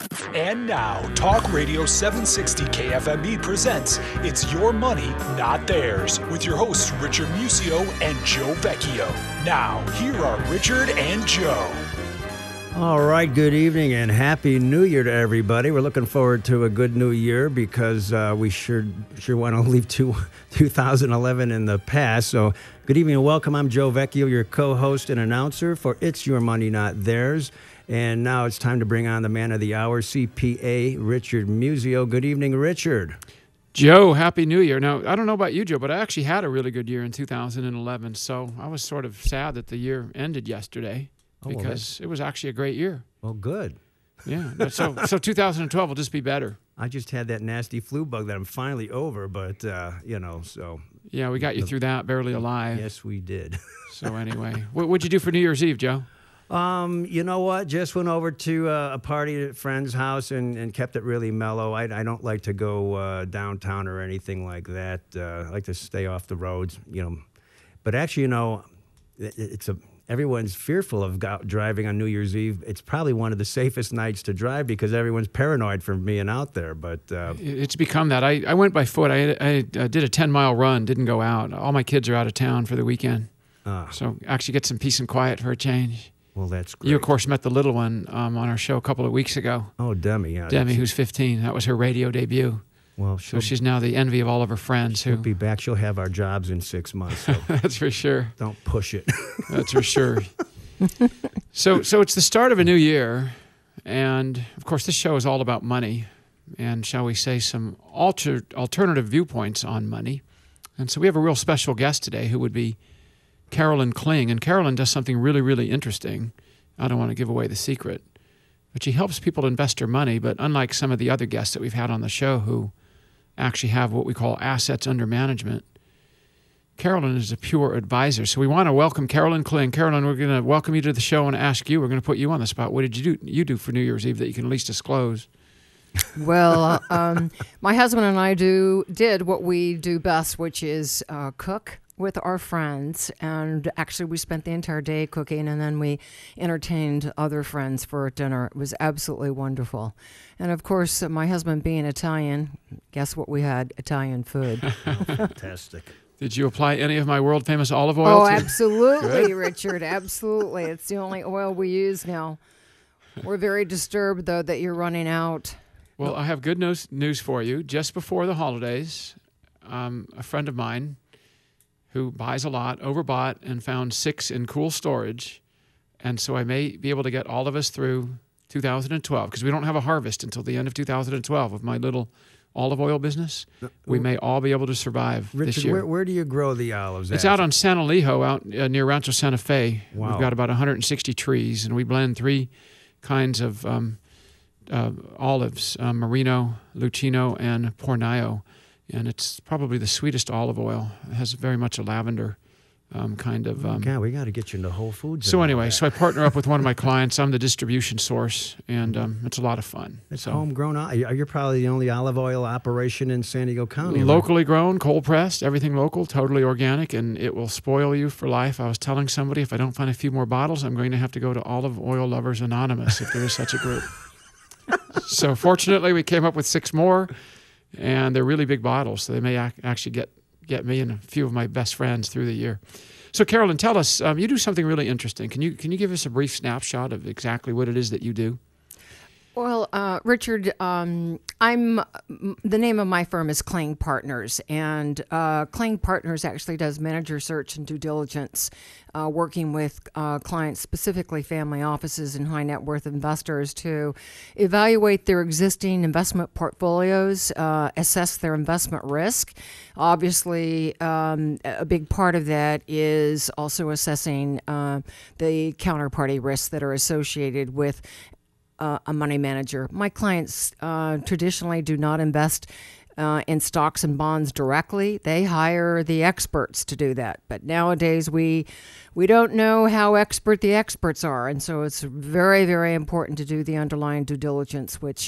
And now, Talk Radio 760 KFMB presents It's Your Money, Not Theirs, with your hosts Richard Musio and Joe Vecchio. Now, here are Richard and Joe. All right, good evening and Happy New Year to everybody. We're looking forward to a good new year because we sure want to leave 2011 in the past. So good evening and welcome. I'm Joe Vecchio, your co-host and announcer for It's Your Money, Not Theirs. And now it's time to bring on the man of the hour, CPA Richard Musio. Good evening, Richard. Joe, Happy New Year. Now, I don't know about you, Joe, but I actually had a really good year in 2011. So I was sort of sad that the year ended yesterday because it was actually a great year. Well, good. Yeah. So 2012 will just be better. I just had that nasty flu bug that I'm finally over, but, so. Yeah, we got you through that, barely alive. Yes, we did. So anyway, what'd you do for New Year's Eve, Joe? You know what? Just went over to a party at a friend's house and kept it really mellow. I don't like to go downtown or anything like that. I like to stay off the roads, But actually, everyone's fearful of driving on New Year's Eve. It's probably one of the safest nights to drive because everyone's paranoid from being out there. But it's become that. I went by foot. I did a 10-mile run, didn't go out. All my kids are out of town for the weekend. So actually get some peace and quiet for a change. Well, that's great. You, of course, met the little one on our show a couple of weeks ago. Oh, Demi. Yeah, Demi, who's 15. That was her radio debut. Well, so she's now the envy of all of her friends. She'll be back. She'll have our jobs in 6 months. So that's for sure. Don't push it. That's for sure. So it's the start of a new year. And, of course, this show is all about money and, shall we say, some alternative viewpoints on money. And so we have a real special guest today who would be Carolyn Kling. And Carolyn does something really, really interesting. I don't want to give away the secret. But she helps people invest their money. But unlike some of the other guests that we've had on the show who actually have what we call assets under management, Carolyn is a pure advisor. So we want to welcome Carolyn Kling. Carolyn, we're going to welcome you to the show and ask you. We're going to put you on the spot. What did you do for New Year's Eve that you can at least disclose? Well, my husband and I did what we do best, which is cook with our friends, and actually we spent the entire day cooking, and then we entertained other friends for dinner. It was absolutely wonderful. And of course, my husband being Italian, guess what we had? Italian food. Oh, fantastic. Did you apply any of my world-famous olive oil? Oh, absolutely, Richard, absolutely. It's the only oil we use now. We're very disturbed, though, that you're running out. Well, I have good news for you. Just before the holidays, a friend of mine who buys a lot, overbought and found 6 in cool storage. And so I may be able to get all of us through 2012 because we don't have a harvest until the end of 2012 with my little olive oil business. We may all be able to survive Richard, this year. Where do you grow the olives It's at? out on San Elijo, out near Rancho Santa Fe. Wow. We've got about 160 trees, and we blend 3 kinds of olives, Merino, Lucchino, and Pornaio. And it's probably the sweetest olive oil. It has very much a lavender kind of... God, we got to get you into Whole Foods. So anyway, so I partner up with one of my clients. I'm the distribution source, and it's a lot of fun. It's homegrown. You're probably the only olive oil operation in San Diego County. Locally grown, cold pressed, everything local, totally organic, and it will spoil you for life. I was telling somebody if I don't find a few more bottles, I'm going to have to go to Olive Oil Lovers Anonymous if there is such a group. So fortunately, we came up with 6 more. And they're really big bottles, so they may actually get me and a few of my best friends through the year. So, Carolyn, tell us, you do something really interesting. Can you give us a brief snapshot of exactly what it is that you do? Well, Richard, the name of my firm is Kling Partners, and Kling Partners actually does manager search and due diligence, working with clients, specifically family offices and high net worth investors, to evaluate their existing investment portfolios, assess their investment risk. Obviously, a big part of that is also assessing the counterparty risks that are associated with a money manager. My clients traditionally do not invest in stocks and bonds directly. They hire the experts to do that. But nowadays we don't know how expert the experts are, and so it's very, very important to do the underlying due diligence, which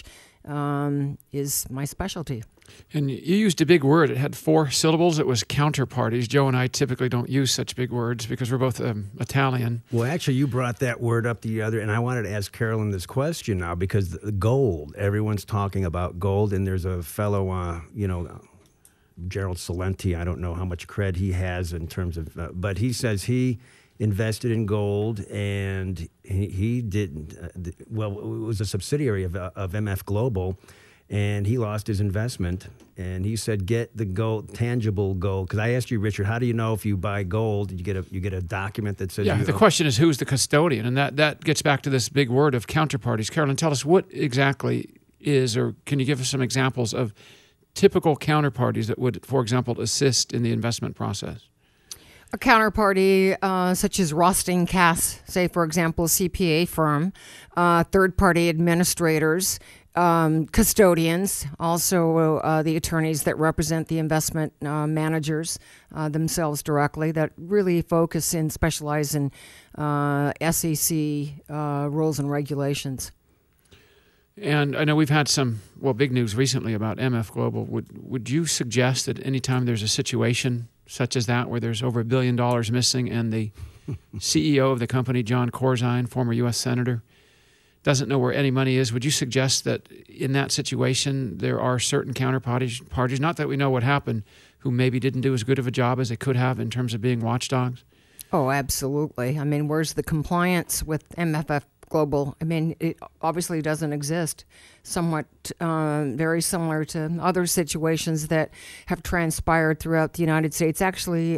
is my specialty. And you used a big word. It had 4 syllables. It was counterparties. Joe and I typically don't use such big words because we're both Italian. Well, actually, you brought that word up and I wanted to ask Carolyn this question now because the gold, everyone's talking about gold, and there's a fellow, Gerald Celente, I don't know how much cred he has in terms of, but he says he invested in gold, and he didn't, it was a subsidiary of MF Global, and he lost his investment. And he said, get the gold, tangible gold. Because I asked you, Richard, how do you know if you buy gold? You get a document that says. Yeah. The question is, who's the custodian, and that gets back to this big word of counterparties. Carolyn, tell us what exactly is, or can you give us some examples of typical counterparties that would, for example, assist in the investment process? A counterparty such as Rosting Cass, say, for example, a CPA firm, third-party administrators, custodians, also the attorneys that represent the investment managers themselves directly, that really focus and specialize in SEC rules and regulations. And I know we've had some, big news recently about MF Global. Would you suggest that anytime there's a situation such as that where there's over $1 billion missing and the CEO of the company, John Corzine, former U.S. Senator, doesn't know where any money is, would you suggest that in that situation there are certain counterparties, not that we know what happened, who maybe didn't do as good of a job as they could have in terms of being watchdogs? Oh, absolutely. I mean, where's the compliance with MFF Global? I mean, it obviously doesn't exist. Somewhat very similar to other situations that have transpired throughout the United States, actually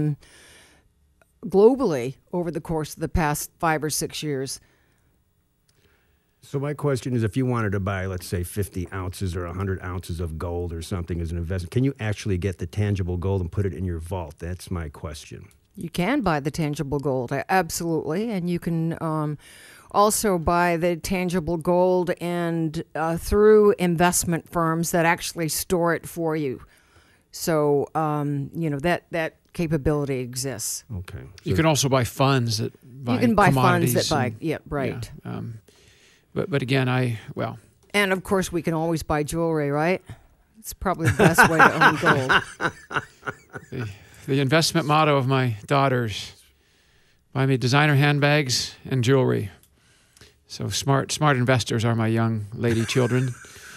globally over the course of the past 5 or 6 years. So my question is, if you wanted to buy, let's say, 50 ounces or 100 ounces of gold or something as an investment, can you actually get the tangible gold and put it in your vault? That's my question. You can buy the tangible gold, absolutely, and you can also buy the tangible gold and through investment firms that actually store it for you. So that capability exists. Okay. So you can also buy funds that buy. You can buy funds that buy. Yeah, right. Yeah, but again, And of course, we can always buy jewelry, right? It's probably the best way to own gold. The investment motto of my daughters: buy me designer handbags and jewelry. So smart investors are my young lady children,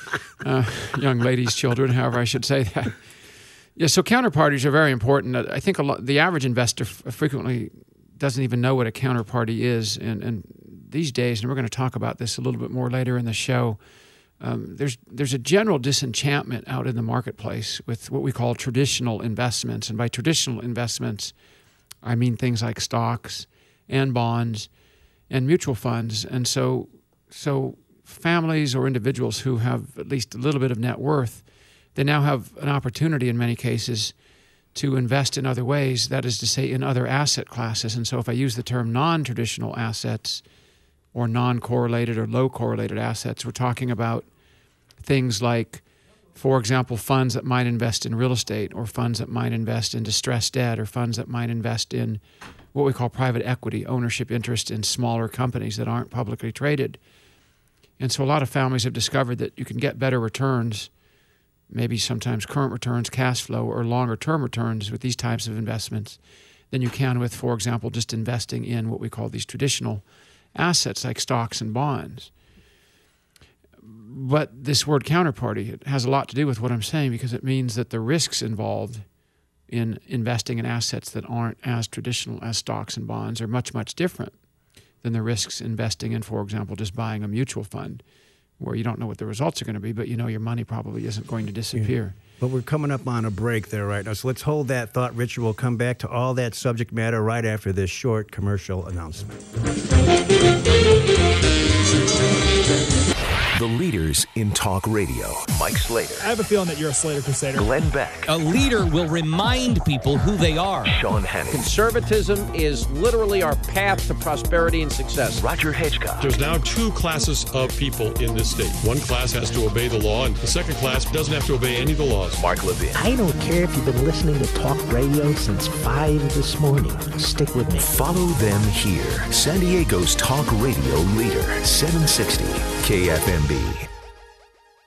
young ladies' children, however I should say that. Yeah. So counterparties are very important. I think the average investor frequently doesn't even know what a counterparty is, and these days, and we're going to talk about this a little bit more later in the show, there's a general disenchantment out in the marketplace with what we call traditional investments. And by traditional investments, I mean things like stocks and bonds and mutual funds. And so families or individuals who have at least a little bit of net worth, they now have an opportunity in many cases to invest in other ways, that is to say, in other asset classes. And so if I use the term non-traditional assets or non-correlated or low-correlated assets, we're talking about things like, for example, funds that might invest in real estate, or funds that might invest in distressed debt, or funds that might invest in what we call private equity, ownership interest in smaller companies that aren't publicly traded. And so a lot of families have discovered that you can get better returns, maybe sometimes current returns, cash flow, or longer-term returns with these types of investments than you can with, for example, just investing in what we call these traditional assets like stocks and bonds. But this word counterparty, it has a lot to do with what I'm saying, because it means that the risks involved in investing in assets that aren't as traditional as stocks and bonds are much, much different than the risks investing in, for example, just buying a mutual fund where you don't know what the results are going to be, but you know your money probably isn't going to disappear. Yeah. But we're coming up on a break there right now, so let's hold that thought, Richard. We'll come back to all that subject matter right after this short commercial announcement. The leaders in talk radio. Mike Slater. I have a feeling that you're a Slater Crusader. Glenn Beck. A leader will remind people who they are. Sean Hannity. Conservatism is literally our path to prosperity and success. Roger Hedgecock. There's now 2 classes of people in this state. One class has to obey the law, and the second class doesn't have to obey any of the laws. Mark Levin. I don't care if you've been listening to talk radio since 5 this morning. Stick with me. Follow them here. San Diego's talk radio leader, 760 KFMB.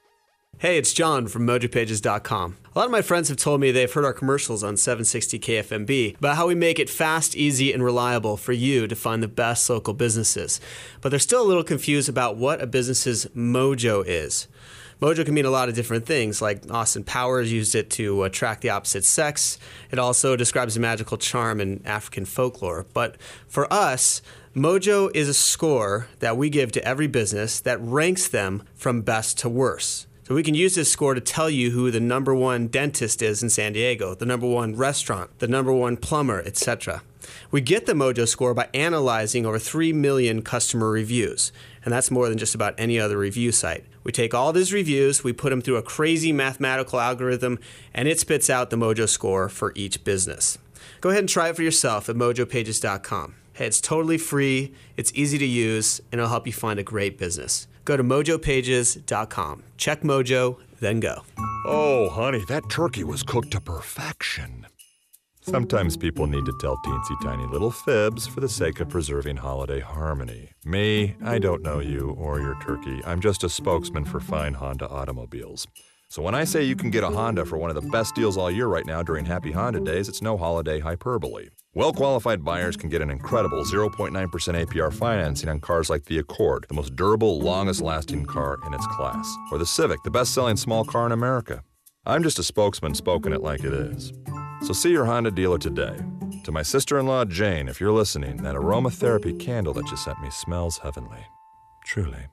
Hey, it's John from MojoPages.com. A lot of my friends have told me they've heard our commercials on 760 KFMB about how we make it fast, easy, and reliable for you to find the best local businesses. But they're still a little confused about what a business's mojo is. Mojo can mean a lot of different things, like Austin Powers used it to attract the opposite sex. It also describes a magical charm in African folklore. But for us, mojo is a score that we give to every business that ranks them from best to worst. So we can use this score to tell you who the number one dentist is in San Diego, the number one restaurant, the number one plumber, etc. We get the Mojo score by analyzing over 3 million customer reviews, and that's more than just about any other review site. We take all these reviews, we put them through a crazy mathematical algorithm, and it spits out the Mojo score for each business. Go ahead and try it for yourself at mojopages.com. Hey, it's totally free, it's easy to use, and it'll help you find a great business. Go to mojopages.com. Check Mojo, then go. Oh, honey, that turkey was cooked to perfection. Sometimes people need to tell teensy tiny little fibs for the sake of preserving holiday harmony. Me, I don't know you or your turkey. I'm just a spokesman for fine Honda automobiles. So when I say you can get a Honda for one of the best deals all year right now during Happy Honda Days, it's no holiday hyperbole. Well-qualified buyers can get an incredible 0.9% APR financing on cars like the Accord, the most durable, longest-lasting car in its class, or the Civic, the best-selling small car in America. I'm just a spokesman spoken it like it is. So see your Honda dealer today. To my sister-in-law, Jane, if you're listening, that aromatherapy candle that you sent me smells heavenly. Truly.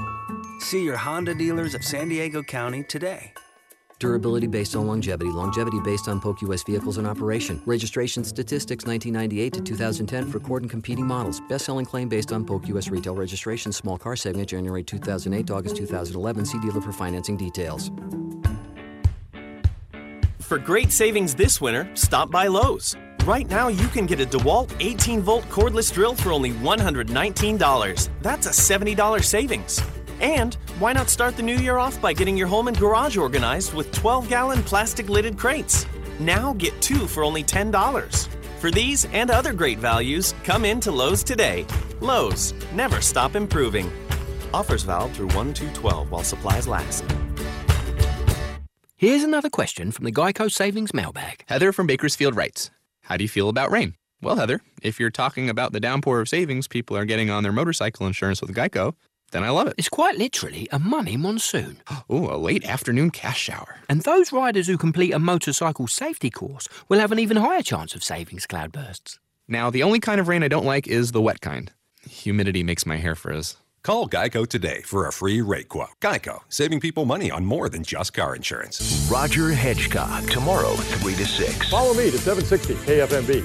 See your Honda dealers of San Diego County today. Durability based on longevity. Longevity based on Polk U.S. vehicles in operation. Registration statistics 1998 to 2010 for Cord and competing models. Best-selling claim based on Polk U.S. retail registration. Small car segment January 2008 to August 2011. See dealer for financing details. For great savings this winter, stop by Lowe's. Right now, you can get a DeWalt 18-volt cordless drill for only $119. That's a $70 savings. And why not start the new year off by getting your home and garage organized with 12-gallon plastic-lidded crates? Now get 2 for only $10. For these and other great values, come in to Lowe's today. Lowe's, never stop improving. Offers valid through 1/2/12 while supplies last. Here's another question from the Geico Savings Mailbag. Heather from Bakersfield writes, how do you feel about rain? Well, Heather, if you're talking about the downpour of savings people are getting on their motorcycle insurance with Geico, then I love it. It's quite literally a money monsoon. Ooh, a late afternoon cash shower. And those riders who complete a motorcycle safety course will have an even higher chance of savings cloudbursts. Now, the only kind of rain I don't like is the wet kind. Humidity makes my hair frizz. Call Geico today for a free rate quote. Geico, saving people money on more than just car insurance. Roger Hedgecock, tomorrow, 3 to 6. Follow me to 760 KFMB.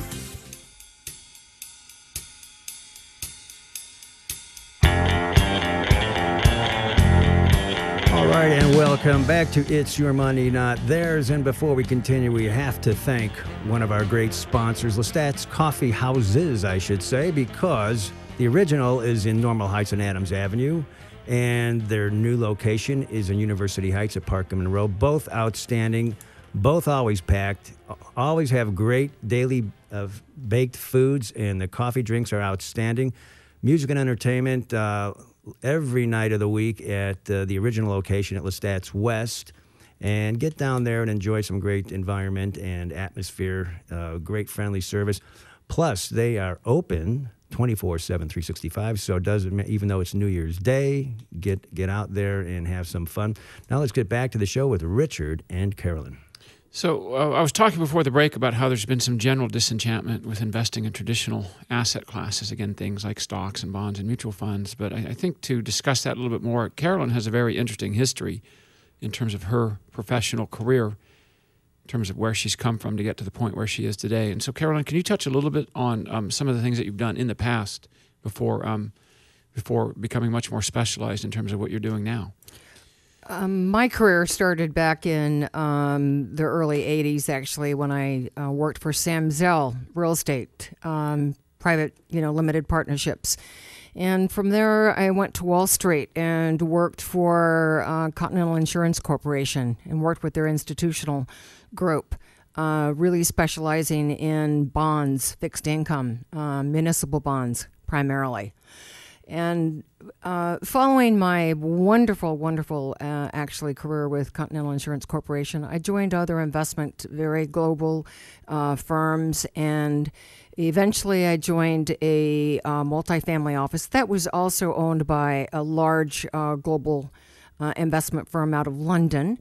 All right, and welcome back to It's Your Money, Not Theirs. And before we continue, we have to thank one of our great sponsors, Lestat's Coffee Houses, I should say, because the original is in Normal Heights and Adams Avenue, and their new location is in University Heights at Park and Monroe. Both outstanding, both always packed, always have great daily baked foods, and the coffee drinks are outstanding. Music and entertainment every night of the week at the original location at Lestat's West. And get down there and enjoy some great environment and atmosphere, great friendly service. Plus, they are open 24/7, 365. So it doesn't, even though it's New Year's Day, get out there and have some fun. Now let's get back to the show with Richard and Carolyn. So I was talking before the break about how there's been some general disenchantment with investing in traditional asset classes, again, things like stocks and bonds and mutual funds. But I think to discuss that a little bit more, Carolyn has a very interesting history in terms of her professional career, in terms of where she's come from to get to the point where she is today. And so, Carolyn, can you touch a little bit on some of the things that you've done in the past before becoming much more specialized in terms of what you're doing now? My career started back in the early 80s, actually, when I worked for Sam Zell Real Estate, private, limited partnerships. And from there, I went to Wall Street and worked for Continental Insurance Corporation and worked with their institutional group, really specializing in bonds, fixed income, municipal bonds primarily. And following my wonderful, actually career with Continental Insurance Corporation, I joined other investment, very global firms, and eventually I joined a multifamily office that was also owned by a large global investment firm out of London.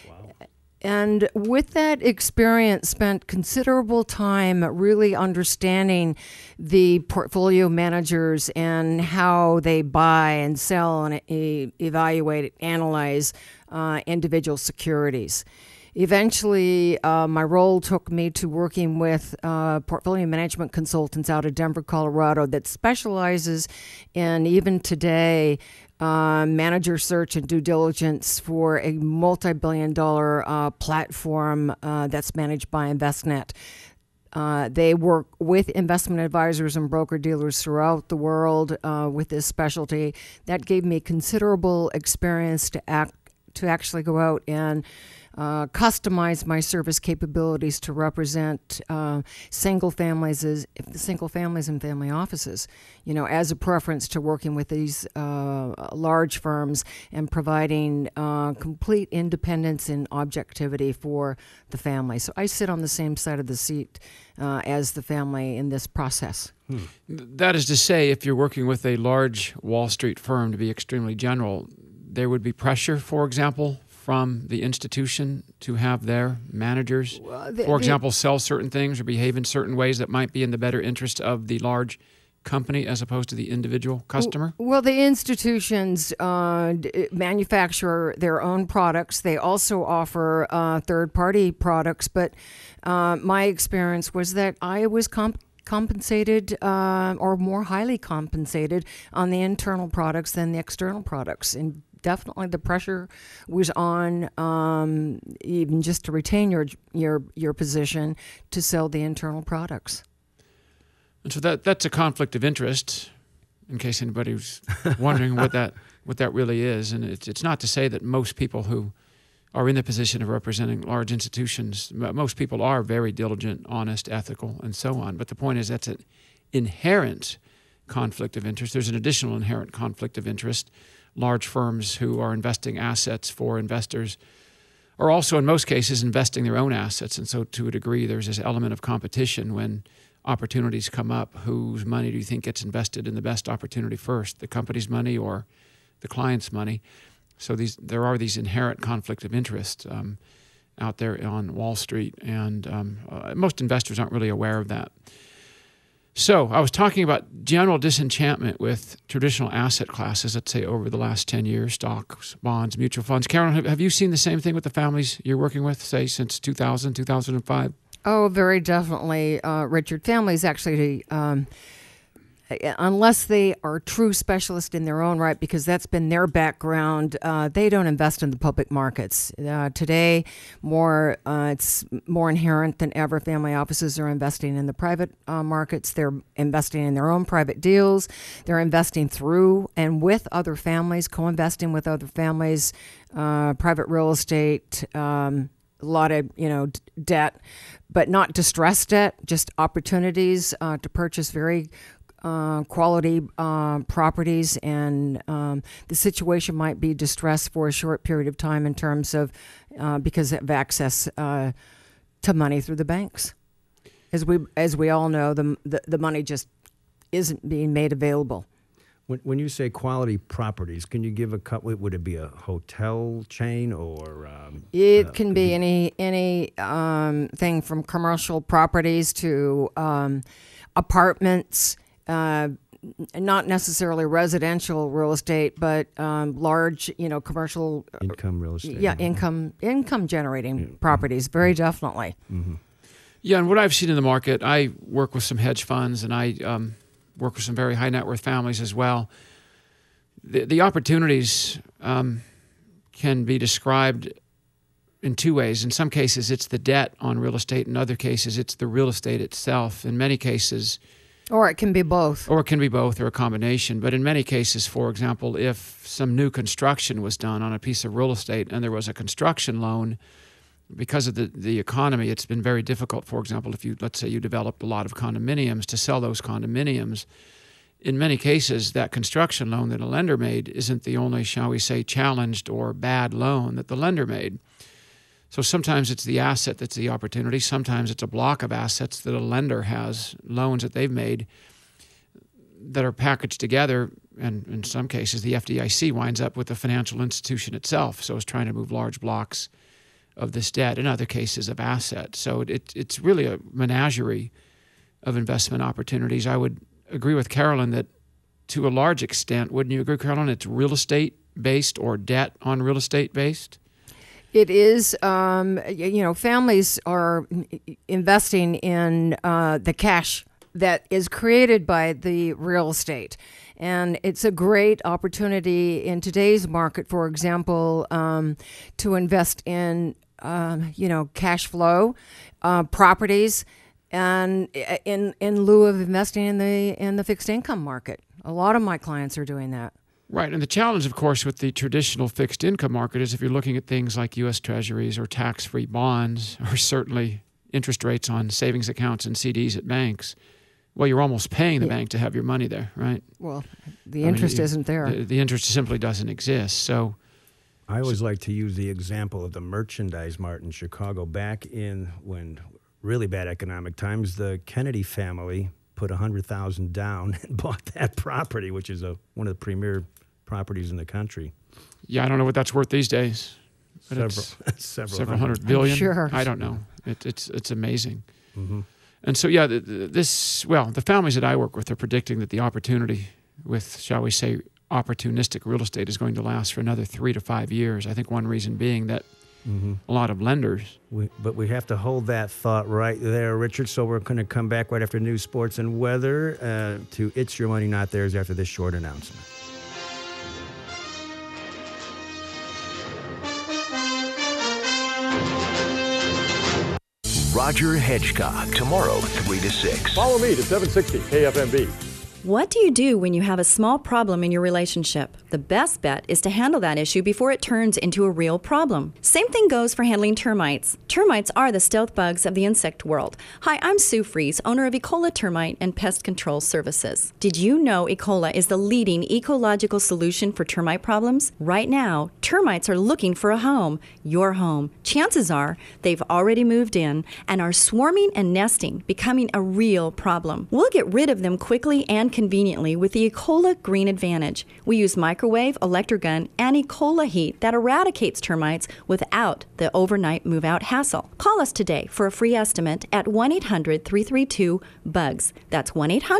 And with that experience, spent considerable time really understanding the portfolio managers and how they buy and sell and evaluate, analyze individual securities. Eventually, my role took me to working with portfolio management consultants out of Denver, Colorado that specializes in, even today, manager search and due diligence for a multi-billion-dollar platform that's managed by Envestnet. They work with investment advisors and broker-dealers throughout the world with this specialty. That gave me considerable experience to actually go out and customize my service capabilities to represent single families and family offices, as a preference to working with these large firms and providing complete independence and objectivity for the family. So I sit on the same side of the seat as the family in this process. That is to say, if you're working with a large Wall Street firm, to be extremely general, there would be pressure, for example, from the institution to have their managers, for example, sell certain things or behave in certain ways that might be in the better interest of the large company as opposed to the individual customer? Well, the institutions manufacture their own products. They also offer third-party products, but my experience was that I was compensated or more highly compensated on the internal products than the external products. And definitely the pressure was on, even just to retain your position, to sell the internal products. And so that's a conflict of interest, in case anybody's wondering what that really is. And it's not to say that most people who are in the position of representing large institutions, most people are very diligent, honest, ethical, and so on. But the point is that's an inherent conflict of interest. There's an additional inherent conflict of interest. Large firms who are investing assets for investors are also, in most cases, investing their own assets. And so to a degree, there's this element of competition when opportunities come up. Whose money do you think gets invested in the best opportunity first, the company's money or the client's money? So there are these inherent conflict of interest out there on Wall Street, and most investors aren't really aware of that. So I was talking about general disenchantment with traditional asset classes, let's say over the last 10 years, stocks, bonds, mutual funds. Carolyn, have you seen the same thing with the families you're working with, say, since 2000, 2005? Oh, very definitely, Richard. Families actually, unless they are true specialists in their own right, because that's been their background, they don't invest in the public markets. Today, it's more inherent than ever. Family offices are investing in the private markets. They're investing in their own private deals. They're investing through and with other families, co-investing with other families, private real estate, a lot of debt, but not distressed debt, just opportunities to purchase very quality properties, and the situation might be distressed for a short period of time in terms of because of access to money through the banks. As we all know, the money just isn't being made available. When you say quality properties, can you give a couple? Would it be a hotel chain or? It can be any thing from commercial properties to apartments. Not necessarily residential real estate, but large, commercial income real estate. Yeah, income generating properties, very definitely. Mm-hmm. Yeah, and what I've seen in the market, I work with some hedge funds, and I work with some very high net worth families as well. The opportunities can be described in two ways. In some cases, it's the debt on real estate. In other cases, it's the real estate itself. In many cases. Or it can be both. Or it can be both, or a combination. But in many cases, for example, if some new construction was done on a piece of real estate and there was a construction loan, because of the economy, it's been very difficult. For example, if let's say you developed a lot of condominiums, to sell those condominiums in many cases, that construction loan that a lender made isn't the only, shall we say, challenged or bad loan that the lender made. So sometimes it's the asset that's the opportunity. Sometimes it's a block of assets that a lender has, loans that they've made that are packaged together. And in some cases, the FDIC winds up with the financial institution itself. So it's trying to move large blocks of this debt. In other cases, of assets. So it's really a menagerie of investment opportunities. I would agree with Carolyn that to a large extent, wouldn't you agree, Carolyn, it's real estate based or debt on real estate based? It is. Families are investing in the cash that is created by the real estate. And it's a great opportunity in today's market, for example, to invest in, cash flow, properties, and in lieu of investing in the fixed income market. A lot of my clients are doing that. Right. And the challenge, of course, with the traditional fixed income market is if you're looking at things like U.S. Treasuries or tax-free bonds or certainly interest rates on savings accounts and CDs at banks, well, you're almost paying the bank to have your money there, right? Well, the interest isn't there. The interest simply doesn't exist. So I always like to use the example of the Merchandise Mart in Chicago. Back in when really bad economic times, the Kennedy family put $100,000 down and bought that property, which is one of the premier properties in the country. Yeah, I don't know what that's worth these days. But several hundred billion. Sure. I don't know. It's amazing. Mm-hmm. And so, yeah, the families that I work with are predicting that the opportunity with, shall we say, opportunistic real estate is going to last for another 3 to 5 years. I think one reason being that a lot of lenders. But we have to hold that thought right there, Richard. So we're going to come back right after news, sports, and weather to It's Your Money, Not Theirs after this short announcement. Roger Hedgecock, tomorrow, 3 to 6. Follow me to 760 KFMB. What do you do when you have a small problem in your relationship? The best bet is to handle that issue before it turns into a real problem. Same thing goes for handling termites. Termites are the stealth bugs of the insect world. Hi, I'm Sue Fries, owner of Ecola Termite and Pest Control Services. Did you know Ecola is the leading ecological solution for termite problems? Right now, termites are looking for a home, your home. Chances are they've already moved in and are swarming and nesting, becoming a real problem. We'll get rid of them quickly and conveniently with the Ecola Green Advantage. We use microwave, electrogun, and Ecola heat that eradicates termites without the overnight move-out hassle. Call us today for a free estimate at 1-800-332-BUGS. That's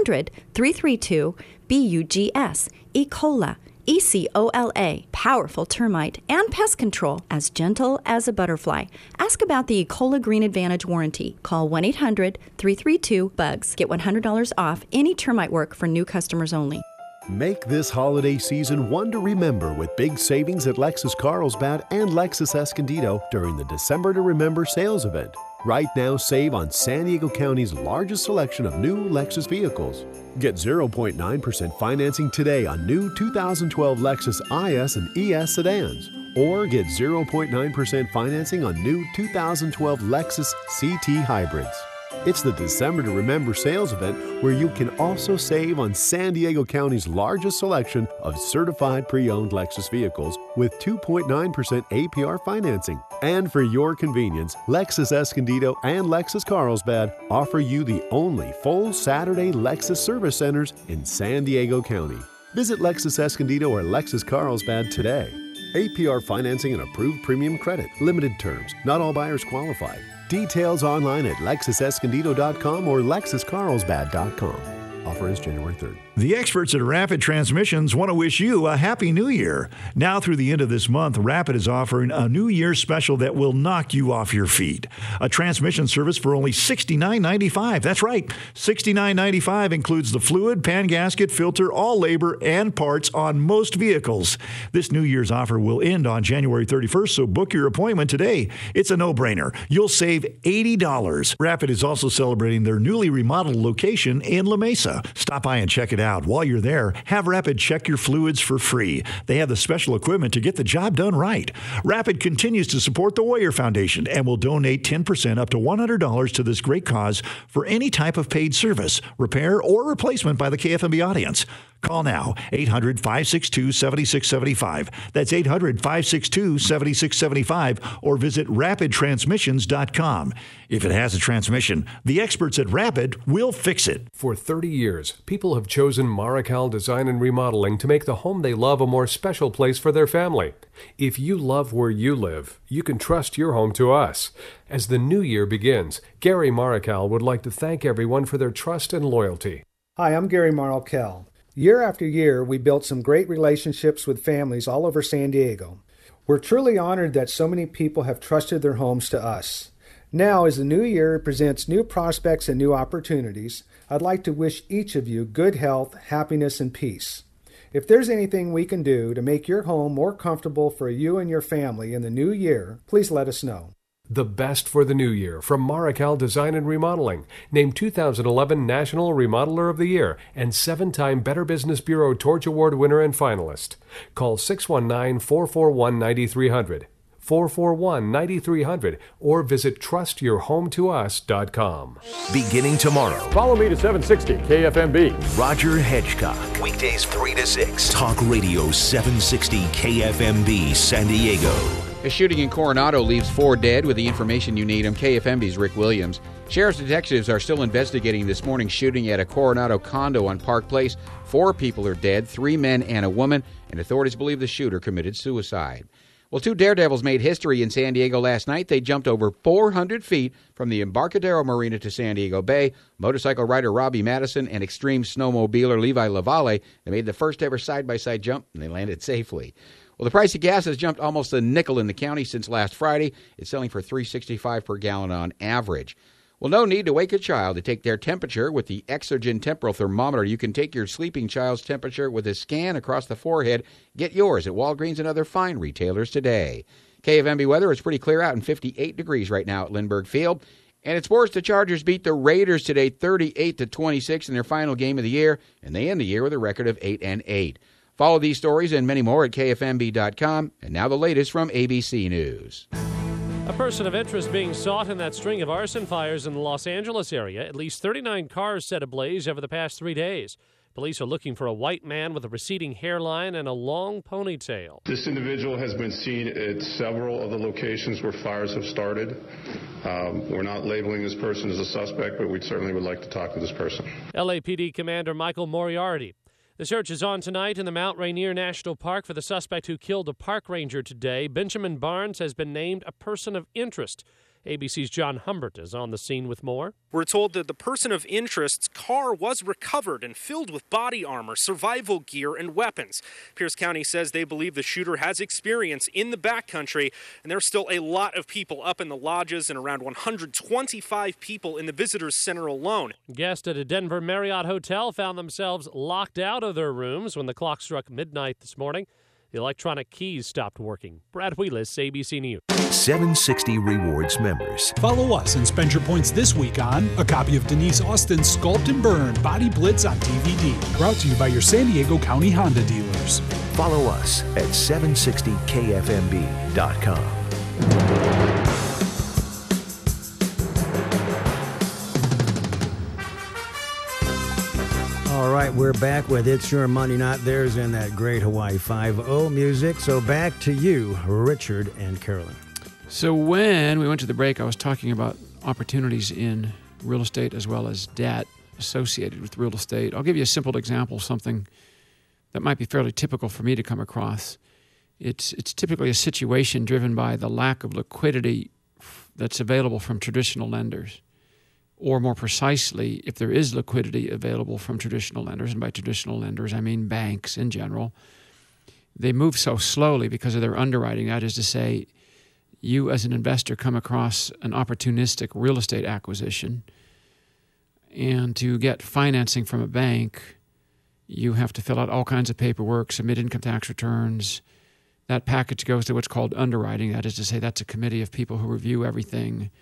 1-800-332-BUGS. Ecola. ECOLA, powerful termite and pest control, as gentle as a butterfly. Ask about the Ecola Green Advantage warranty. Call 1-800-332-BUGS. Get $100 off any termite work for new customers only. Make this holiday season one to remember with big savings at Lexus Carlsbad and Lexus Escondido during the December to Remember sales event. Right now, save on San Diego County's largest selection of new Lexus vehicles. Get 0.9% financing today on new 2012 Lexus IS and ES sedans. Or get 0.9% financing on new 2012 Lexus CT hybrids. It's the December to Remember sales event where you can also save on San Diego County's largest selection of certified pre-owned Lexus vehicles with 2.9% APR financing. And for your convenience, Lexus Escondido and Lexus Carlsbad offer you the only full Saturday Lexus service centers in San Diego County. Visit Lexus Escondido or Lexus Carlsbad today. APR financing and approved premium credit. Limited terms. Not all buyers qualify. Details online at LexusEscondido.com or LexusCarlsbad.com. Offer ends January 3rd. The experts at Rapid Transmissions want to wish you a Happy New Year. Now through the end of this month, Rapid is offering a New Year's special that will knock you off your feet. A transmission service for only $69.95. That's right, $69.95 includes the fluid, pan gasket, filter, all labor, and parts on most vehicles. This New Year's offer will end on January 31st, so book your appointment today. It's a no-brainer. You'll save $80. Rapid is also celebrating their newly remodeled location in La Mesa. Tulsa. Stop by and check it out. While you're there, have Rapid check your fluids for free. They have the special equipment to get the job done right. Rapid continues to support the Warrior Foundation and will donate 10% up to $100 to this great cause for any type of paid service, repair, or replacement by the KFMB audience. Call now, 800-562-7675. That's 800-562-7675, or visit rapidtransmissions.com. If it has a transmission, the experts at Rapid will fix it. For 30 years, people have chosen Marical Design and Remodeling to make the home they love a more special place for their family. If you love where you live, you can trust your home to us. As the new year begins, Gary Marical would like to thank everyone for their trust and loyalty. Hi, I'm Gary Marical. Year after year, we built some great relationships with families all over San Diego. We're truly honored that so many people have trusted their homes to us. Now, as the new year presents new prospects and new opportunities, I'd like to wish each of you good health, happiness, and peace. If there's anything we can do to make your home more comfortable for you and your family in the new year, please let us know. The best for the new year from Marical Design and Remodeling, named 2011 National Remodeler of the Year and 7-time Better Business Bureau Torch Award winner and finalist. Call 619-441-9300, 441-9300, or visit trustyourhometous.com. Beginning tomorrow, follow me to 760 KFMB. Roger Hedgecock. Weekdays 3 to 6. Talk Radio 760 KFMB San Diego. A shooting in Coronado leaves 4 dead. With the information you need, I'm KFMB's Rick Williams. Sheriff's detectives are still investigating this morning's shooting at a Coronado condo on Park Place. 4 people are dead, 3 men and a woman, and authorities believe the shooter committed suicide. Well, 2 daredevils made history in San Diego last night. They jumped over 400 feet from the Embarcadero Marina to San Diego Bay. Motorcycle rider Robbie Madison and extreme snowmobiler Levi Lavalle, they made the first ever side-by-side jump, and they landed safely. Well, the price of gas has jumped almost a nickel in the county since last Friday. It's selling for $3.65 per gallon on average. Well, no need to wake a child to take their temperature with the Exergen temporal thermometer. You can take your sleeping child's temperature with a scan across the forehead. Get yours at Walgreens and other fine retailers today. KFMB weather is pretty clear out and 58 degrees right now at Lindbergh Field. And in sports, the Chargers beat the Raiders today 38-26 in their final game of the year, and they end the year with a record of 8-8. Follow these stories and many more at KFMB.com. And now the latest from ABC News. A person of interest being sought in that string of arson fires in the Los Angeles area. At least 39 cars set ablaze over the past 3 days. Police are looking for a white man with a receding hairline and a long ponytail. This individual has been seen at several of the locations where fires have started. We're not labeling this person as a suspect, but we certainly would like to talk to this person. LAPD Commander Michael Moriarty. The search is on tonight in the Mount Rainier National Park for the suspect who killed a park ranger today. Benjamin Barnes has been named a person of interest. ABC's John Humbert is on the scene with more. We're told that the person of interest's car was recovered and filled with body armor, survival gear, and weapons. Pierce County says they believe the shooter has experience in the backcountry, and there's still a lot of people up in the lodges and around 125 people in the visitors center alone. Guests at a Denver Marriott hotel found themselves locked out of their rooms when the clock struck midnight this morning. The electronic keys stopped working. Brad Wheelis, ABC News. 760 Rewards members. Follow us and spend your points this week on a copy of Denise Austin's Sculpt and Burn Body Blitz on DVD. Brought to you by your San Diego County Honda dealers. Follow us at 760KFMB.com. All right, we're back with It's Your Money, Not Theirs, and that great Hawaii 5-0 music. So back to you, Richard and Carolyn. So when we went to the break, I was talking about opportunities in real estate as well as debt associated with real estate. I'll give you a simple example, something that might be fairly typical for me to come across. It's typically a situation driven by the lack of liquidity that's available from traditional lenders. Or more precisely, if there is liquidity available from traditional lenders, and by traditional lenders I mean banks in general, they move so slowly because of their underwriting. That is to say, you as an investor come across an opportunistic real estate acquisition, and to get financing from a bank, you have to fill out all kinds of paperwork, submit income tax returns. That package goes to what's called underwriting. That is to say, that's a committee of people who review everything.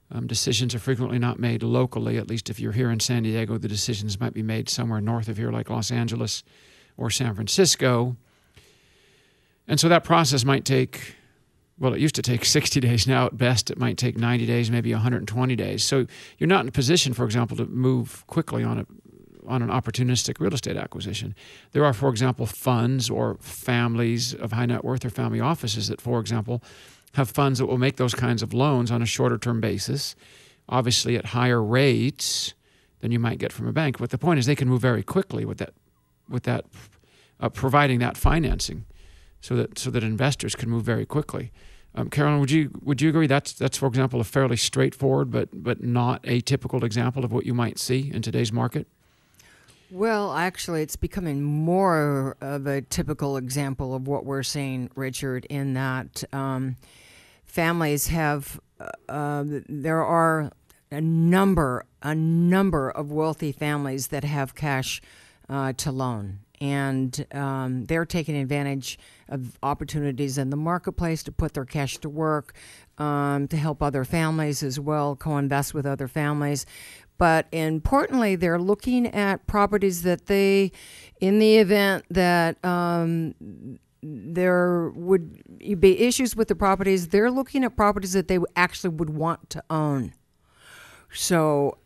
Decisions are frequently not made locally. At least if you're here in San Diego, the decisions might be made somewhere north of here, like Los Angeles or San Francisco. And so that process might take, well, it used to take 60 days. Now at best it might take 90 days, maybe 120 days. So you're not in a position, for example, to move quickly on an opportunistic real estate acquisition. There are, for example, funds or families of high net worth or family offices that, for example, have funds that will make those kinds of loans on a shorter term basis, obviously at higher rates than you might get from a bank. But the point is they can move very quickly with that providing that financing, so that investors can move very quickly. Carolyn, would you agree that's for example a fairly straightforward but not atypical example of what you might see in today's market? Well, actually, it's becoming more of a typical example of what we're seeing, Richard, in that families have. There are a number of wealthy families that have cash to loan. And they're taking advantage of opportunities in the marketplace to put their cash to work, to help other families as well, co-invest with other families. But importantly, they're looking at properties that they, in the event that there would be issues with the properties, they're looking at properties that they actually would want to own. So,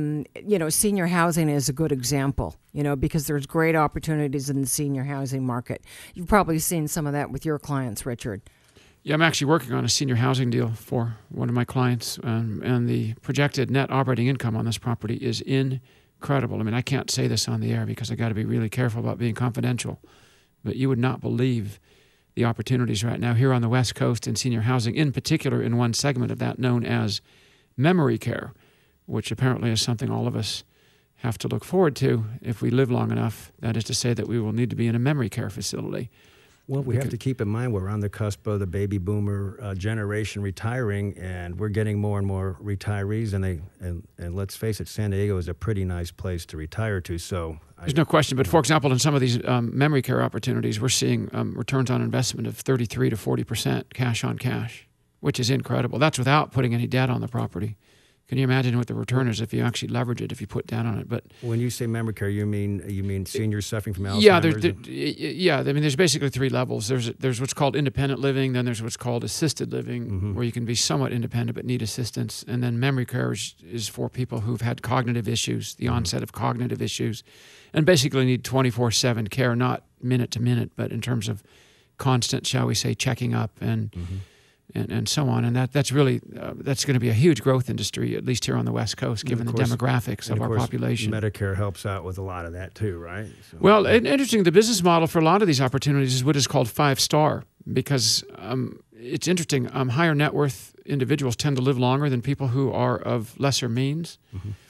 senior housing is a good example, because there's great opportunities in the senior housing market. You've probably seen some of that with your clients, Richard. Yeah, I'm actually working on a senior housing deal for one of my clients, and the projected net operating income on this property is incredible. I mean, I can't say this on the air because I got to be really careful about being confidential, but you would not believe the opportunities right now here on the West Coast in senior housing, in particular in one segment of that known as memory care, which apparently is something all of us have to look forward to if we live long enough. That is to say that we will need to be in a memory care facility. Well, we have to keep in mind we're on the cusp of the baby boomer generation retiring, and we're getting more and more retirees. And let's face it, San Diego is a pretty nice place to retire to. So there's no question. But for example, in some of these memory care opportunities, we're seeing returns on investment of 33 to 40% cash on cash, which is incredible. That's without putting any debt on the property. Can you imagine what the return is if you actually leverage it, if you put down on it? But when you say memory care, you mean seniors suffering from Alzheimer's? I mean, there's basically three levels. There's what's called independent living, then there's what's called assisted living, where you can be somewhat independent but need assistance, and then memory care is for people who've had cognitive issues, the onset of cognitive issues, and basically need 24/7 care, not minute to minute, but in terms of constant, shall we say, checking up and so on. And that's really that's going to be a huge growth industry, at least here on the West Coast, given the demographics of our population. Medicare helps out with a lot of that too, right? So, well, interesting, the business model for a lot of these opportunities is what is called 5-star, because it's interesting. Higher net worth individuals tend to live longer than people who are of lesser means.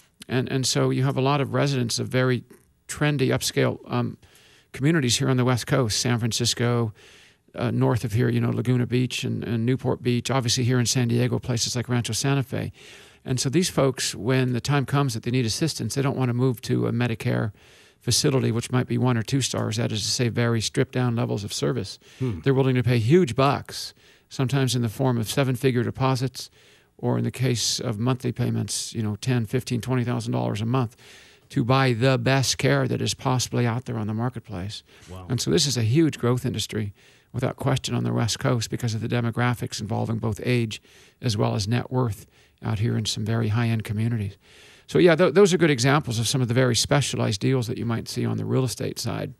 And so you have a lot of residents of very trendy, upscale communities here on the West Coast, San Francisco, north of here, Laguna Beach and Newport Beach, obviously here in San Diego, places like Rancho Santa Fe. And so these folks, when the time comes that they need assistance, they don't want to move to a Medicare facility, which might be 1 or 2 stars, that is to say, very stripped down levels of service. They're willing to pay huge bucks, sometimes in the form of 7-figure deposits, or in the case of monthly payments, $10,000, $15,000, $20,000 a month, to buy the best care that is possibly out there on the marketplace. Wow. And so this is a huge growth industry, without question, on the West Coast because of the demographics involving both age as well as net worth out here in some very high-end communities. So yeah, those are good examples of some of the very specialized deals that you might see on the real estate side.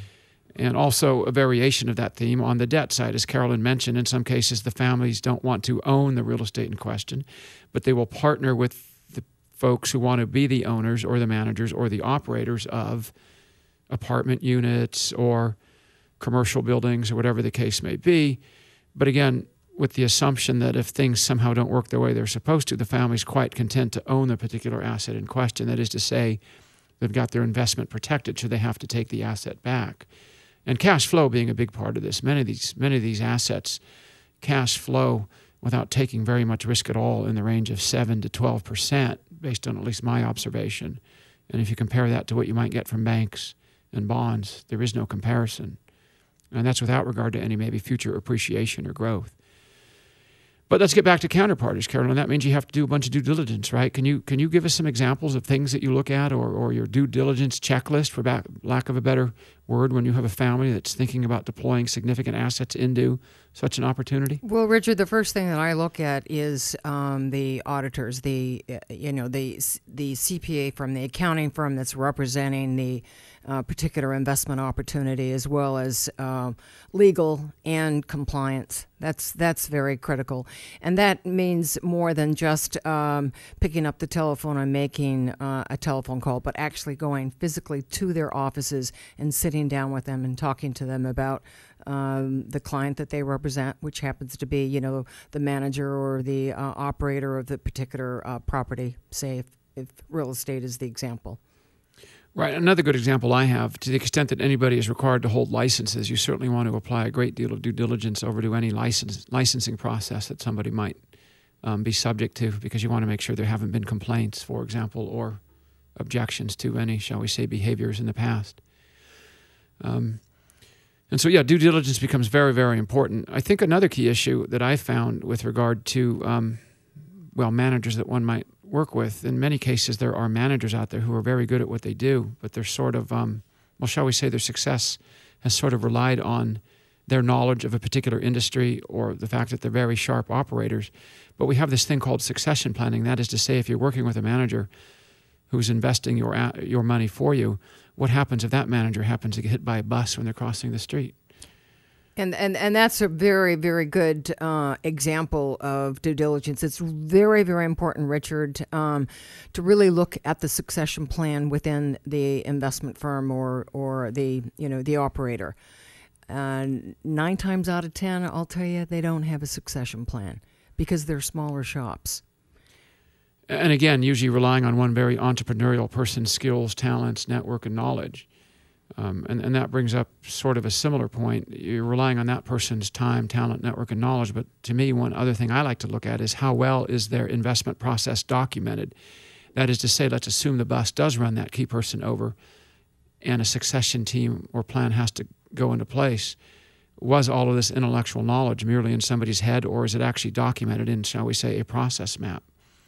And also a variation of that theme on the debt side. As Carolyn mentioned, in some cases the families don't want to own the real estate in question, but they will partner with the folks who want to be the owners or the managers or the operators of apartment units or commercial buildings or whatever the case may be. But again, with the assumption that if things somehow don't work the way they're supposed to, the family's quite content to own the particular asset in question. That is to say, they've got their investment protected should they have to take the asset back. And cash flow being a big part of this. Many of these assets, cash flow without taking very much risk at all in the range of 7 to 12%, based on at least my observation. And if you compare that to what you might get from banks and bonds, there is no comparison. And that's without regard to any maybe future appreciation or growth. But let's get back to counterparties, Carolyn. That means you have to do a bunch of due diligence, right? Can you give us some examples of things that you look at or your due diligence checklist, for lack of a better word, when you have a family that's thinking about deploying significant assets into such an opportunity? Well, Richard, the first thing that I look at is the auditors, the CPA firm, the accounting firm that's representing the particular investment opportunity, as well as legal and compliance. That's very critical, and that means more than just picking up the telephone and making a telephone call, but actually going physically to their offices and sitting down with them and talking to them about the client that they represent, which happens to be, the manager or the operator of the particular property, say if real estate is the example. Right. Another good example I have, to the extent that anybody is required to hold licenses, you certainly want to apply a great deal of due diligence over to any licensing process that somebody might be subject to, because you want to make sure there haven't been complaints, for example, or objections to any, shall we say, behaviors in the past. And so, due diligence becomes very, very important. I think another key issue that I found with regard to, managers that one might work with, in many cases there are managers out there who are very good at what they do, but they're sort of, shall we say, their success has sort of relied on their knowledge of a particular industry or the fact that they're very sharp operators. But we have this thing called succession planning. That is to say, if you're working with a manager who's investing your money for you, what happens if that manager happens to get hit by a bus when they're crossing the street? And that's a very, very good example of due diligence. It's very, very important, Richard, to really look at the succession plan within the investment firm or the operator. 9 times out of 10, I'll tell you, they don't have a succession plan because they're smaller shops. And again, usually relying on one very entrepreneurial person's skills, talents, network, and knowledge. And that brings up sort of a similar point. You're relying on that person's time, talent, network, and knowledge. But to me, one other thing I like to look at is how well is their investment process documented. That is to say, let's assume the bus does run that key person over and a succession team or plan has to go into place. Was all of this intellectual knowledge merely in somebody's head, or is it actually documented in, shall we say, a process map?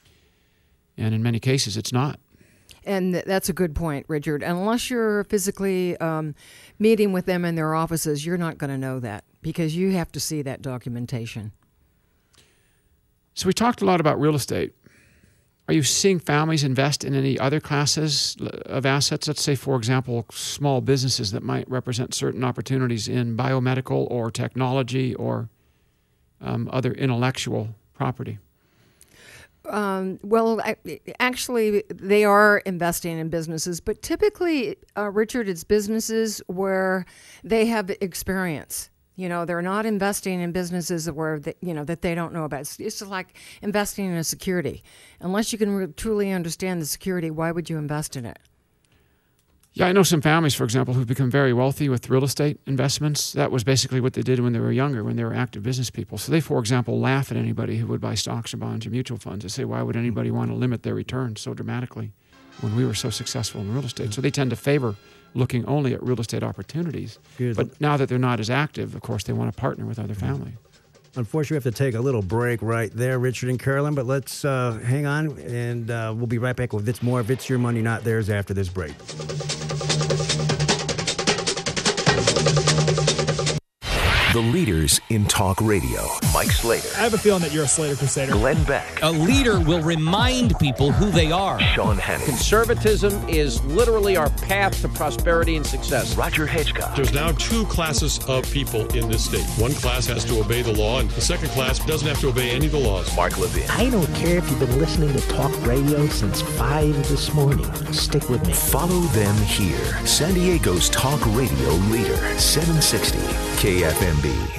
And in many cases, it's not. And that's a good point, Richard. Unless you're physically meeting with them in their offices, you're not going to know that because you have to see that documentation. So we talked a lot about real estate. Are you seeing families invest in any other classes of assets? Let's say, for example, small businesses that might represent certain opportunities in biomedical or technology or other intellectual property. Actually, they are investing in businesses, but typically, Richard, it's businesses where they have experience. They're not investing in businesses where that they don't know about. It's just like investing in a security. Unless you can truly understand the security, why would you invest in it? Yeah, I know some families, for example, who've become very wealthy with real estate investments. That was basically what they did when they were younger, when they were active business people. So they, for example, laugh at anybody who would buy stocks or bonds or mutual funds. They say, why would anybody want to limit their returns so dramatically when we were so successful in real estate? So they tend to favor looking only at real estate opportunities. Good. But now that they're not as active, of course, they want to partner with other families. Unfortunately, we have to take a little break right there, Richard and Carolyn, but let's hang on, and we'll be right back with It's More of It's Your Money, Not Theirs after this break. The leaders in talk radio. Mike Slater. I have a feeling that you're a Slater Crusader. Glenn Beck. A leader will remind people who they are. Sean Hannity. Conservatism is literally our path to prosperity and success. Roger Hitchcock. There's now 2 classes of people in this state. One class has to obey the law, and the second class doesn't have to obey any of the laws. Mark Levin. I don't care if you've been listening to talk radio since 5 this morning. Stick with me. Follow them here. San Diego's talk radio leader, 760 KFMB.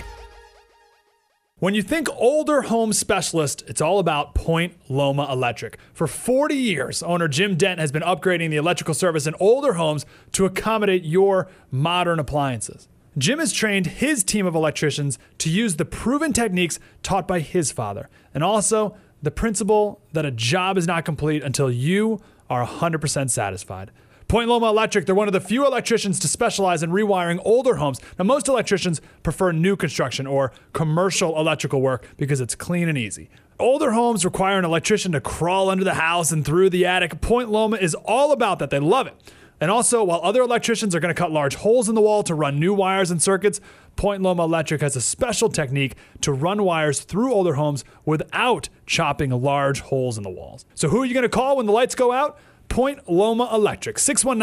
When you think older home specialist, it's all about Point Loma Electric. For 40 years, owner Jim Dent has been upgrading the electrical service in older homes to accommodate your modern appliances. Jim has trained his team of electricians to use the proven techniques taught by his father, and also the principle that a job is not complete until you are 100% satisfied. Point Loma Electric, they're one of the few electricians to specialize in rewiring older homes. Now, most electricians prefer new construction or commercial electrical work because it's clean and easy. Older homes require an electrician to crawl under the house and through the attic. Point Loma is all about that. They love it. And also, while other electricians are going to cut large holes in the wall to run new wires and circuits, Point Loma Electric has a special technique to run wires through older homes without chopping large holes in the walls. So who are you going to call when the lights go out? Point Loma Electric,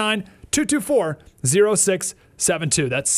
619-224-0672. That's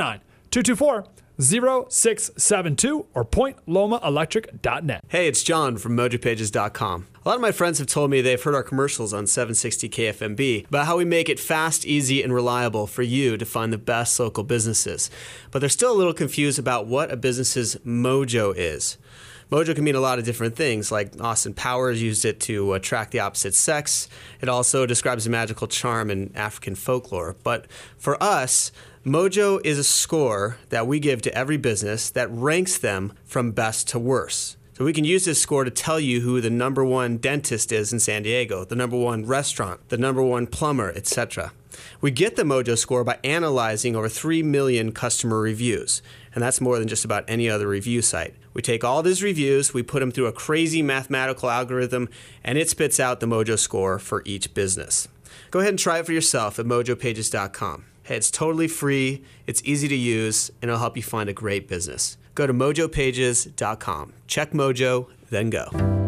619-224-0672 or pointlomaelectric.net. Hey, it's John from mojopages.com. A lot of my friends have told me they've heard our commercials on 760 KFMB about how we make it fast, easy, and reliable for you to find the best local businesses. But they're still a little confused about what a business's mojo is. Mojo can mean a lot of different things, like Austin Powers used it to attract the opposite sex. It also describes a magical charm in African folklore. But for us, mojo is a score that we give to every business that ranks them from best to worst. So we can use this score to tell you who the number one dentist is in San Diego, the number one restaurant, the number one plumber, etc. We get the mojo score by analyzing over 3 million customer reviews, and that's more than just about any other review site. We take all these reviews, we put them through a crazy mathematical algorithm, and it spits out the mojo score for each business. Go ahead and try it for yourself at mojopages.com. Hey, it's totally free, it's easy to use, and it'll help you find a great business. Go to mojopages.com. Check Mojo, then go.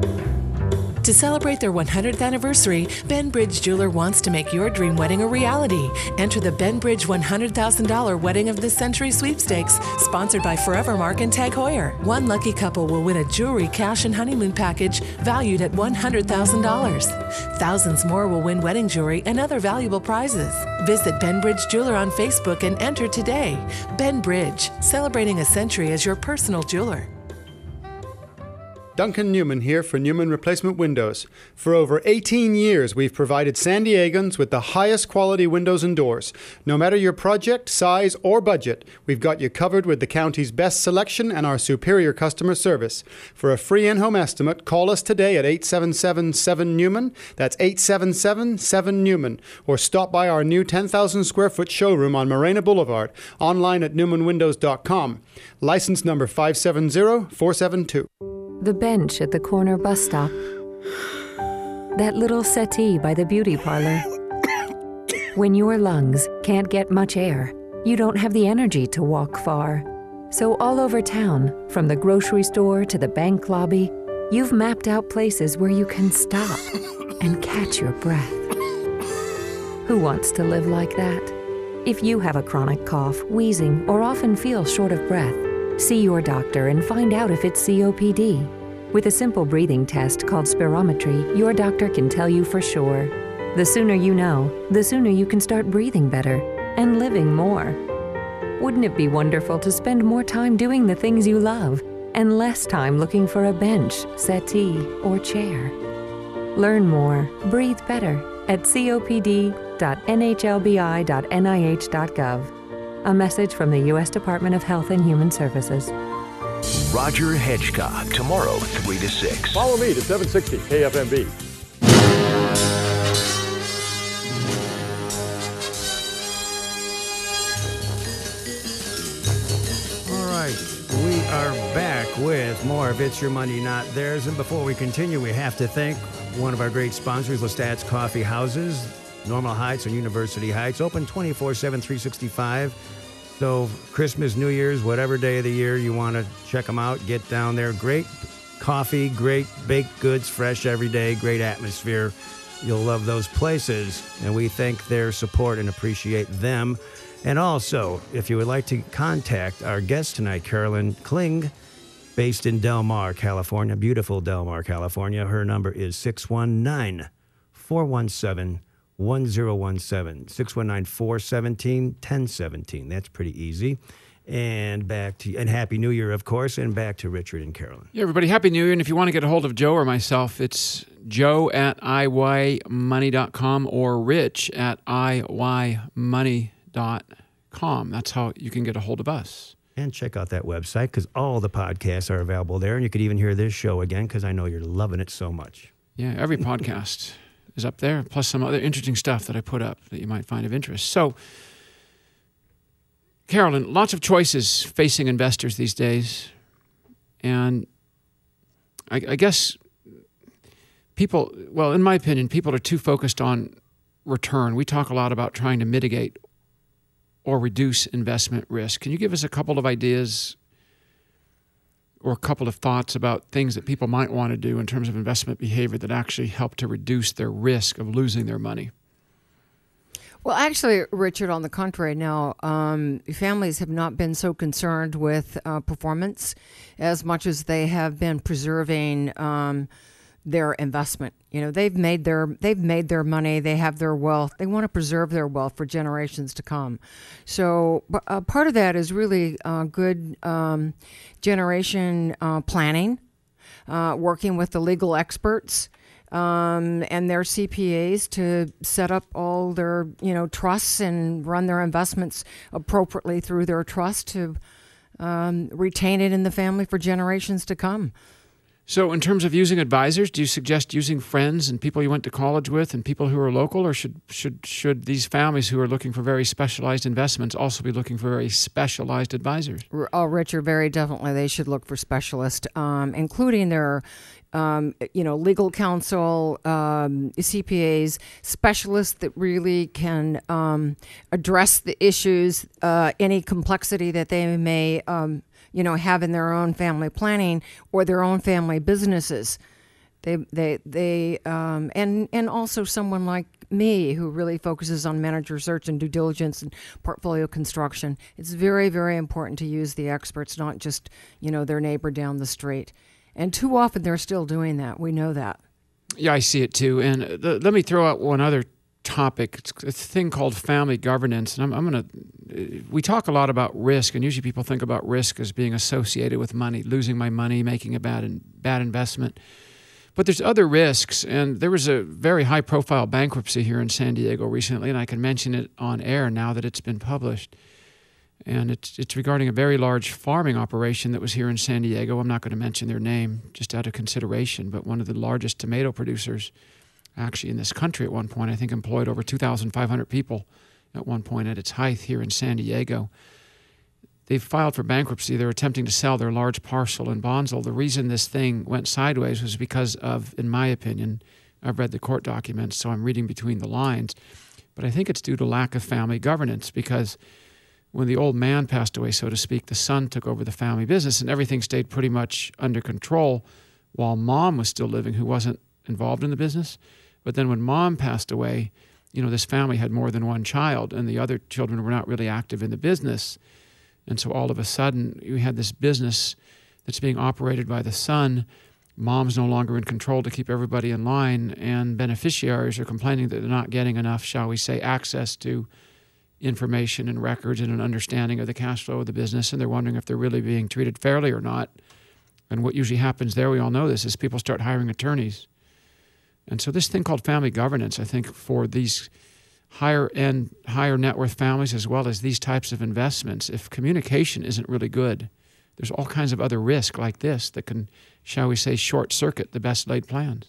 To celebrate their 100th anniversary, Benbridge Jeweler wants to make your dream wedding a reality. Enter the Benbridge $100,000 Wedding of the Century sweepstakes, sponsored by Forevermark and Tag Heuer. One lucky couple will win a jewelry, cash, and honeymoon package valued at $100,000. Thousands more will win wedding jewelry and other valuable prizes. Visit Benbridge Jeweler on Facebook and enter today. Benbridge, celebrating a century as your personal jeweler. Duncan Newman here for Newman Replacement Windows. For over 18 years, we've provided San Diegans with the highest quality windows and doors. No matter your project, size, or budget, we've got you covered with the county's best selection and our superior customer service. For a free in-home estimate, call us today at 877-7-NEWMAN. That's 877-7-NEWMAN. Or stop by our new 10,000 square foot showroom on Morena Boulevard. Online at newmanwindows.com. License number 570472. The bench at the corner bus stop. That little settee by the beauty parlor. When your lungs can't get much air, you don't have the energy to walk far. So all over town, from the grocery store to the bank lobby, you've mapped out places where you can stop and catch your breath. Who wants to live like that? If you have a chronic cough, wheezing, or often feel short of breath, see your doctor and find out if it's COPD. With a simple breathing test called spirometry, your doctor can tell you for sure. The sooner you know, the sooner you can start breathing better and living more. Wouldn't it be wonderful to spend more time doing the things you love and less time looking for a bench, settee, or chair? Learn more, breathe better at copd.nhlbi.nih.gov. A message from the U.S. Department of Health and Human Services. Roger Hedgecock, tomorrow, 3 to 6. Follow me to 760 KFMB. All right, we are back with more of It's Your Money, Not Theirs. And before we continue, we have to thank one of our great sponsors, Lestat's Coffee Houses, Normal Heights and University Heights, open 24/7, 365. So Christmas, New Year's, whatever day of the year you want to check them out, get down there. Great coffee, great baked goods, fresh every day, great atmosphere. You'll love those places, and we thank their support and appreciate them. And also, if you would like to contact our guest tonight, Carolyn Kling, based in Del Mar, California, beautiful Del Mar, California. Her number is 619-417-1017, 619-417-1017. That's pretty easy. And back to and Happy New Year, of course, and back to Richard and Carolyn. Yeah, everybody, Happy New Year. And if you want to get a hold of Joe or myself, it's joe@iymoney.com or rich@iymoney.com. That's how you can get a hold of us. And check out that website, because all the podcasts are available there. And you could even hear this show again, because I know you're loving it so much. Yeah, every podcast is up there, plus some other interesting stuff that I put up that you might find of interest. So, Carolyn, lots of choices facing investors these days. And I guess people, well, in my opinion, people are too focused on return. We talk a lot about trying to mitigate or reduce investment risk. Can you give us a couple of ideas or a couple of thoughts about things that people might want to do in terms of investment behavior that actually help to reduce their risk of losing their money? Well, actually, Richard, on the contrary, now families have not been so concerned with performance as much as they have been preserving their investment. You know, they've made their money, they have their wealth, they want to preserve their wealth for generations to come. So part of that is really good generation planning, working with the legal experts. And their CPAs to set up all their, trusts and run their investments appropriately through their trust to retain it in the family for generations to come. So in terms of using advisors, do you suggest using friends and people you went to college with and people who are local, or should these families who are looking for very specialized investments also be looking for very specialized advisors? Oh, Richard, very definitely they should look for specialists, including their legal counsel, CPAs, specialists that really can address the issues, any complexity that they may, have in their own family planning or their own family businesses. And also someone like me who really focuses on manager search and due diligence and portfolio construction. It's very, very important to use the experts, not just, their neighbor down the street. And too often they're still doing that. We know that. Yeah, I see it too. And let me throw out one other topic. It's a thing called family governance. And we talk a lot about risk, and usually people think about risk as being associated with money, losing my money, making a bad investment. But there's other risks, and there was a very high-profile bankruptcy here in San Diego recently, and I can mention it on air now that it's been published. And it's regarding a very large farming operation that was here in San Diego. I'm not going to mention their name just out of consideration, but one of the largest tomato producers actually in this country at one point. I think employed over 2,500 people at one point at its height here in San Diego. They've filed for bankruptcy. They're attempting to sell their large parcel in Bonsall. The reason this thing went sideways was because of, in my opinion, I've read the court documents, so I'm reading between the lines, but I think it's due to lack of family governance, because when the old man passed away, so to speak, the son took over the family business and everything stayed pretty much under control while mom was still living, who wasn't involved in the business. But then when mom passed away, this family had more than one child and the other children were not really active in the business. And so all of a sudden, we had this business that's being operated by the son. Mom's no longer in control to keep everybody in line, and beneficiaries are complaining that they're not getting enough, shall we say, access to information and records and an understanding of the cash flow of the business, and they're wondering if they're really being treated fairly or not. And what usually happens there, we all know this, is people start hiring attorneys. And so this thing called family governance, I think, for these higher net worth families as well as these types of investments, if communication isn't really good, there's all kinds of other risk like this that can, shall we say, short circuit the best laid plans.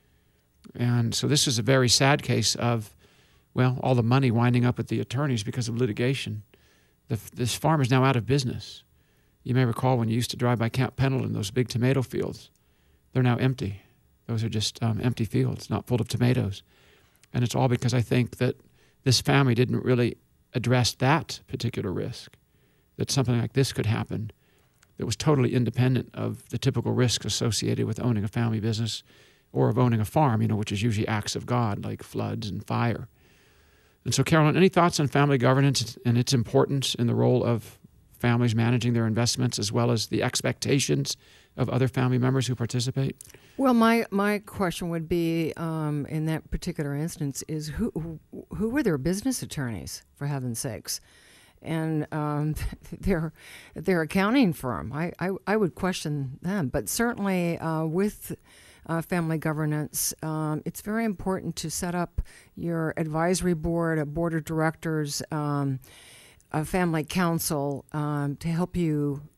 And so this is a very sad case of, well, all the money winding up at the attorneys because of litigation. This farm is now out of business. You may recall when you used to drive by Camp Pendleton, those big tomato fields. They're now empty. Those are just empty fields, not full of tomatoes. And it's all because I think that this family didn't really address that particular risk, that something like this could happen that was totally independent of the typical risks associated with owning a family business or of owning a farm, which is usually acts of God like floods and fire. And so, Carolyn, any thoughts on family governance and its importance in the role of families managing their investments as well as the expectations of other family members who participate? Well, my question would be, in that particular instance, is who were their business attorneys, for heaven's sakes? And their accounting firm. I would question them. But certainly with family governance, it's very important to set up your advisory board, a board of directors, a family council to help you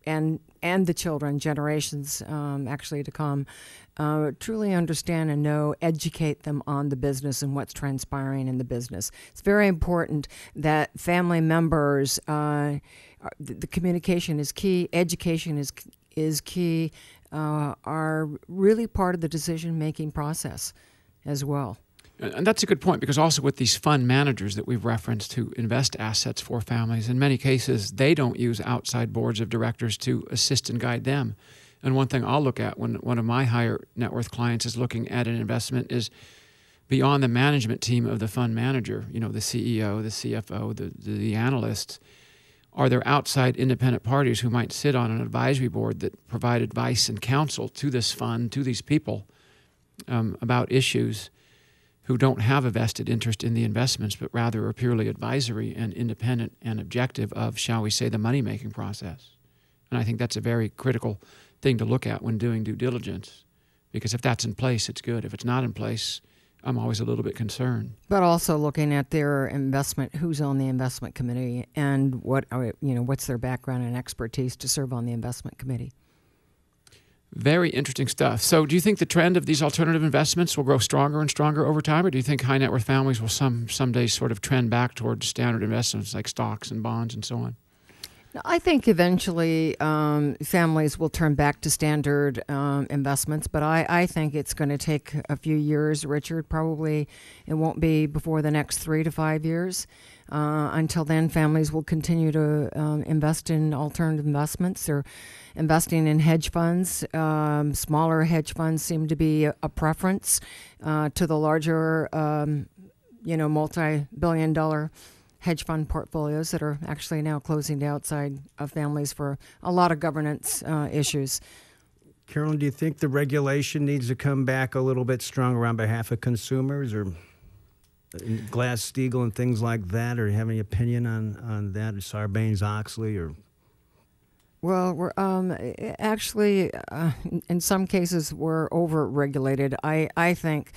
the children, generations actually to come, truly understand and know, educate them on the business and what's transpiring in the business. It's very important that family members, the communication is key, education is key, are really part of the decision-making process as well. And that's a good point, because also with these fund managers that we've referenced who invest assets for families, in many cases, they don't use outside boards of directors to assist and guide them. And one thing I'll look at when one of my higher net worth clients is looking at an investment is beyond the management team of the fund manager, the CEO, the CFO, the analysts, are there outside independent parties who might sit on an advisory board that provide advice and counsel to this fund, to these people, about issues, who don't have a vested interest in the investments, but rather are purely advisory and independent and objective of, shall we say, the money-making process. And I think that's a very critical thing to look at when doing due diligence, because if that's in place, it's good. If it's not in place, I'm always a little bit concerned. But also looking at their investment, who's on the investment committee, and what's their background and expertise to serve on the investment committee. Very interesting stuff. So do you think the trend of these alternative investments will grow stronger and stronger over time, or do you think high net worth families will someday sort of trend back towards standard investments like stocks and bonds and so on? I think eventually families will turn back to standard investments, but I think it's going to take a few years, Richard. Probably it won't be before the next 3 to 5 years. Until then, families will continue to invest in alternative investments. They're investing in hedge funds. Smaller hedge funds seem to be a preference to the larger, multi-billion-dollar hedge fund portfolios that are actually now closing the outside of families for a lot of governance issues. Carolyn, do you think the regulation needs to come back a little bit stronger on behalf of consumers, or Glass-Steagall and things like that? Or do you have any opinion on that, or Sarbanes-Oxley, or? Well, we're actually, in some cases, we're over-regulated. I think,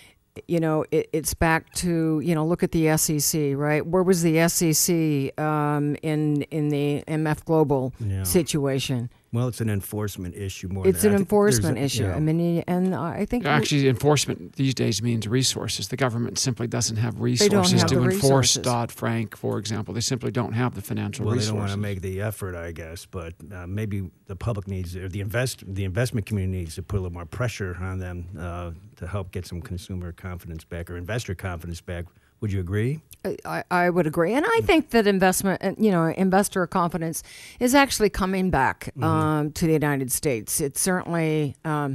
it's back to, look at the SEC, right? Where was the SEC in the MF Global situation? Well, it's an enforcement issue more. It's an enforcement issue. I mean, and I think actually enforcement these days means resources. The government simply doesn't have resources to enforce Dodd-Frank, for example. They simply don't have the financial resources. They don't want to make the effort, I guess. But maybe the public needs, or the investment community needs to put a little more pressure on them to help get some consumer confidence back, or investor confidence back. Would you agree? I would agree, and I think that investor confidence is actually coming back to the United States. It's certainly,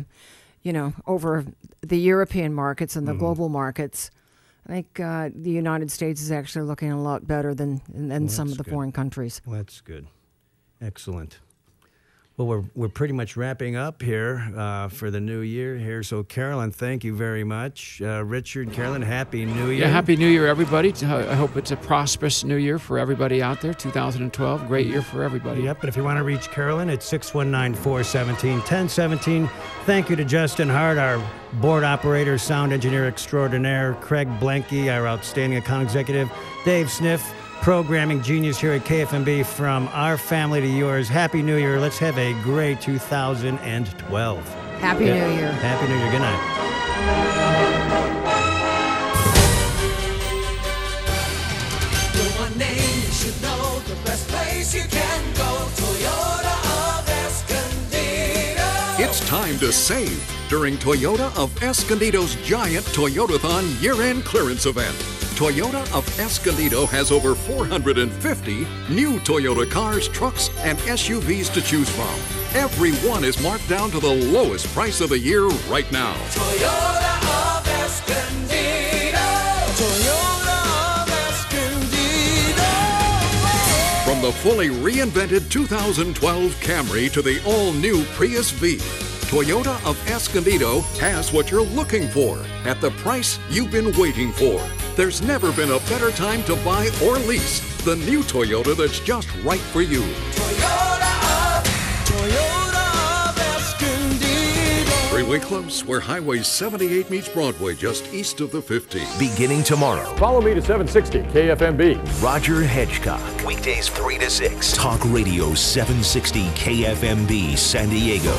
over the European markets and the global markets. I think the United States is actually looking a lot better than some of the foreign countries. Well, that's good. Excellent. Well, we're pretty much wrapping up here for the new year here. So, Carolyn, thank you very much. Richard, Carolyn, Happy New Year. Yeah, Happy New Year, everybody. I hope it's a prosperous new year for everybody out there. 2012, great year for everybody. Yep, but if you want to reach Carolyn, it's 619-417-1017. Thank you to Justin Hart, our board operator, sound engineer extraordinaire, Craig Blanke, our outstanding account executive, Dave Sniff, programming genius here at KFMB. From our family to yours, Happy New Year. Let's have a great 2012. Happy New Year. Happy New Year. Good night. The one name you should know, the best place you can go, Toyota of Escondido. It's time to save during Toyota of Escondido's giant Toyotathon year-end clearance event. Toyota of Escondido has over 450 new Toyota cars, trucks, and SUVs to choose from. Every one is marked down to the lowest price of the year right now. Toyota of Escondido. Toyota of Escondido. From the fully reinvented 2012 Camry to the all-new Prius V, Toyota of Escondido has what you're looking for at the price you've been waiting for. There's never been a better time to buy or lease the new Toyota that's just right for you. Toyota of Escondido. Broadway Close, where Highway 78 meets Broadway just east of the 50. Beginning tomorrow, Follow me to 760 KFMB. Roger Hedgecock. Weekdays 3 to 6. Talk Radio 760 KFMB San Diego.